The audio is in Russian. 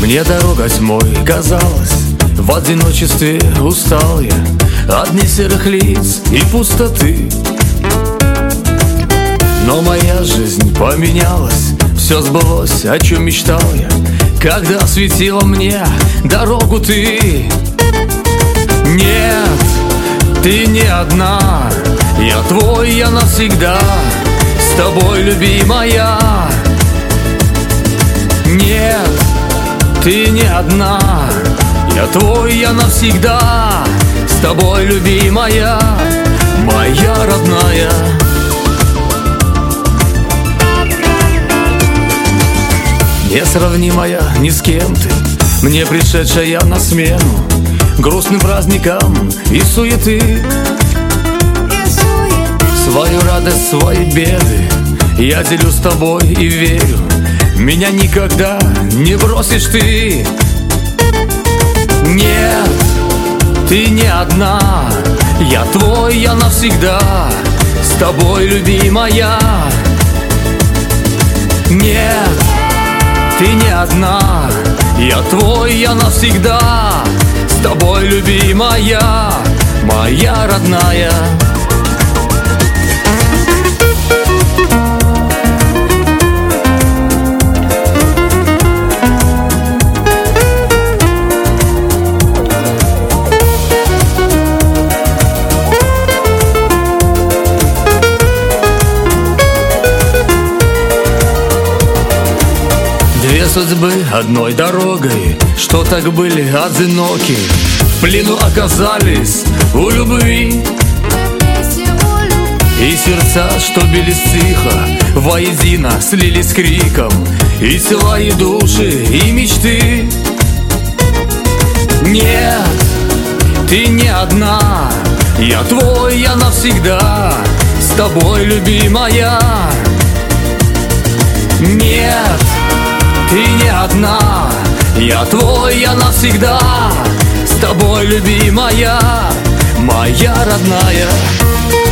Мне дорога тьмой казалась, в одиночестве устал я от несерых лиц и пустоты. Но моя жизнь поменялась, все сбылось, о чем мечтал я, когда осветила мне дорогу ты. Нет, ты не одна, я твой, я навсегда, с тобой, любимая. Нет, ты не одна, я твой, я навсегда, с тобой, любимая, моя родная. Несравнимая ни с кем ты, мне пришедшая на смену грустным праздникам и суеты. Свою радость, свои беды я делю с тобой и верю, меня никогда не бросишь ты. Нет, ты не одна, я твой, я навсегда, с тобой, любимая. Нет, ты не одна, я твой, я навсегда, с тобой, любимая, моя родная. Две судьбы одной дорогой, что так были одиноки, в плену оказались у любви. И сердца, что бились тихо, воедино слились криком, и тела, и души, и мечты. Нет, ты не одна, я твой, я навсегда, с тобой, любимая. Нет, ты не одна, я твой, я навсегда, с тобой, любимая, моя родная.